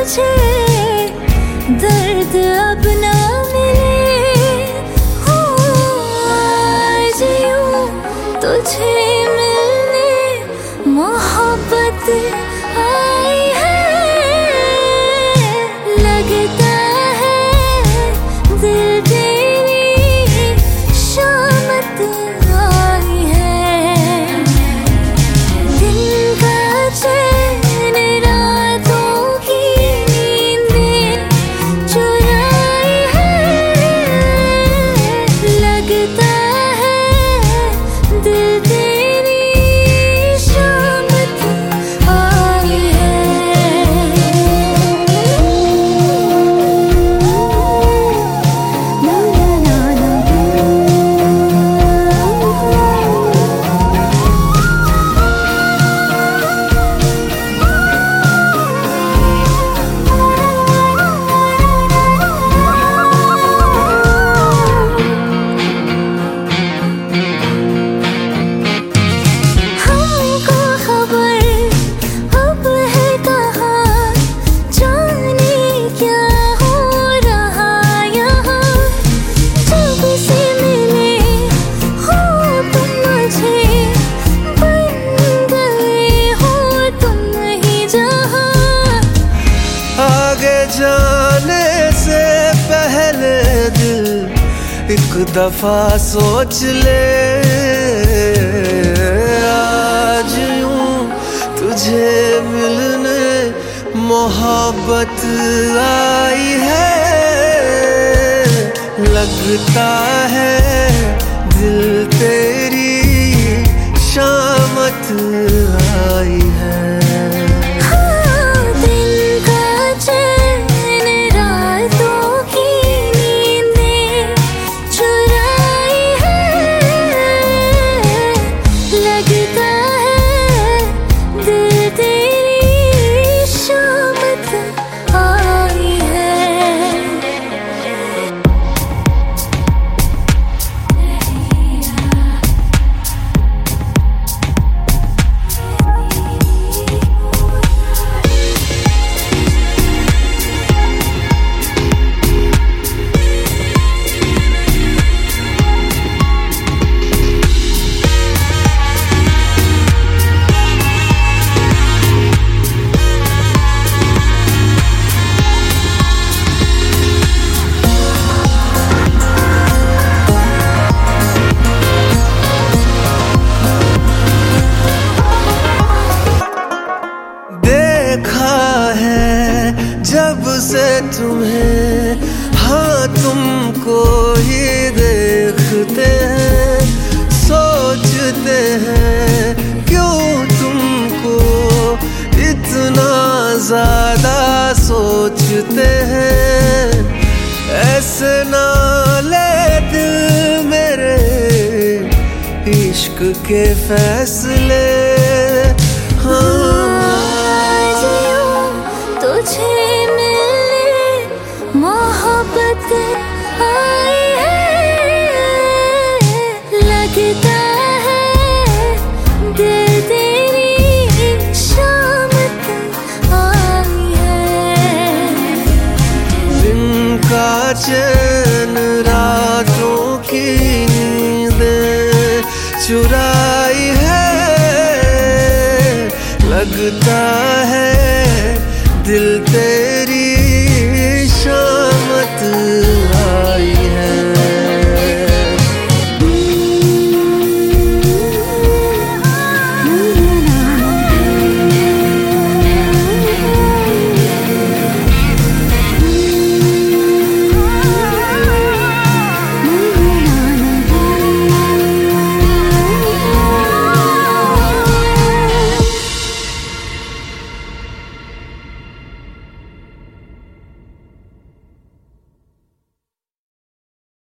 मुझे दर्द अब ना मिले हो। आज यूं तुझे मिलने मोहब्बत आई है। लगता है दिल तेरी शामत आई है। दिन का चैन रातों की नींदें चुराई है। लगता है दिल तेरी शामत आई है। ना ना ना हमको खबर अब है कहाँ, जाने क्या हो रहा यहाँ। जब से मिले हो तुम मुझे, बन गए हो तुम ही जहाँ। आगे जाने से पहले दिल एक दफा सोच ले। आज यूं तुझे मिलने मोहब्बत आई है। लगता है दिल तेरी शामत आई है। दिन का चैन रातों की नींदें चुराई है। लगता है दिल तेरी शामत आई है। देखा है जब से तुम्हें, हाँ तुमको ही देखते हैं। सोचते हैं क्यों तुमको इतना ज्यादा सोचते हैं। ऐसे ना ले दिल मेरे इश्क के फैसले। आज यूं तुझे मिलने मोहब्बत आई है। लगता है दिल तेरी शामत आई है। दिन का चैन रातों की नींदें चुराई है। लगता है दिल तेरी